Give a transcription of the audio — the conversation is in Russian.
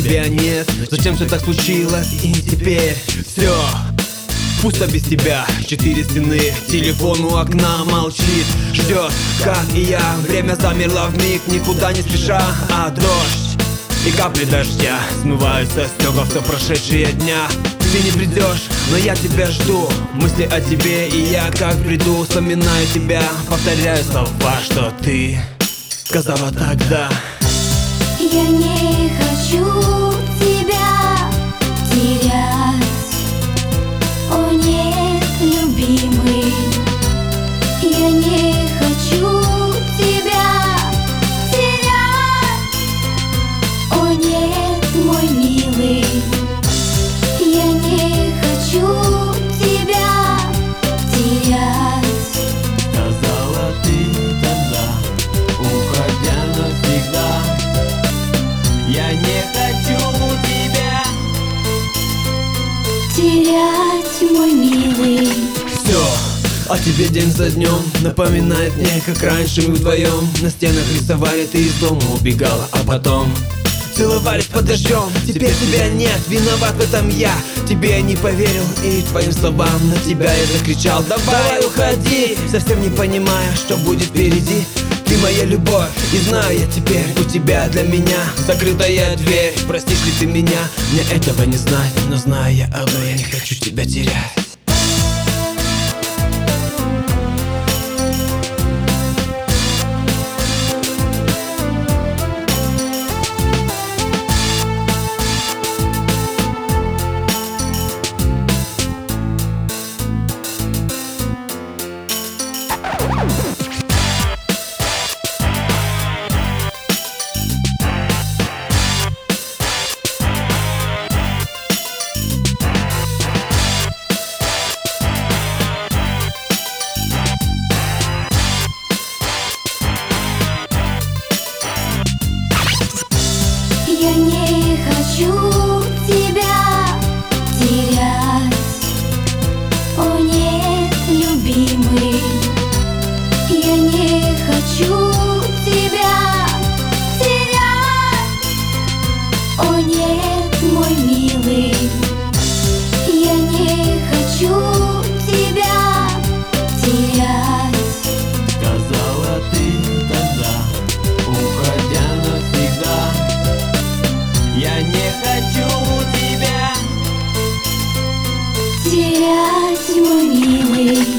тебя нет. Зачем все так случилось? И теперь все пусто без тебя. Четыре стены, телефон у окна молчит, ждет, как и я. Время замерло вмиг, никуда не спеша, а дождь и капли дождя смывают со снега все прошедшие дня. Ты не придешь, но я тебя жду. Мысли о тебе, и я как приду, вспоминаю тебя, повторяю слова, что ты сказала тогда. Я не хочу тебя терять. О нет, любимый, я не хочу тебя терять. О нет, мой милый, я не хочу тебя терять. Сказала ты тогда, уходя навсегда. Я не хочу тебя терять, мой милый. Все о тебе день за днем напоминает мне, как раньше мы вдвоем на стенах рисовали, ты из дома убегала, а потом целовались под дождем. Теперь тебя нет, виноват в этом я. Тебе я не поверил и твоим словам, на тебя я закричал: давай уходи, совсем не понимая, что будет впереди. Ты моя любовь, и знаю я теперь, у тебя для меня закрытая дверь. Простишь ли ты меня? Мне этого не знать, но знаю я одно: я не хочу тебя терять. Я не хочу тебя терять. О нет, любимый, я не хочу тебя терять. О нет, мой милый, я не хочу тебя терять. Сказала ты тогда, уходя навсегда. Я не хочу тебя терять, мой милый.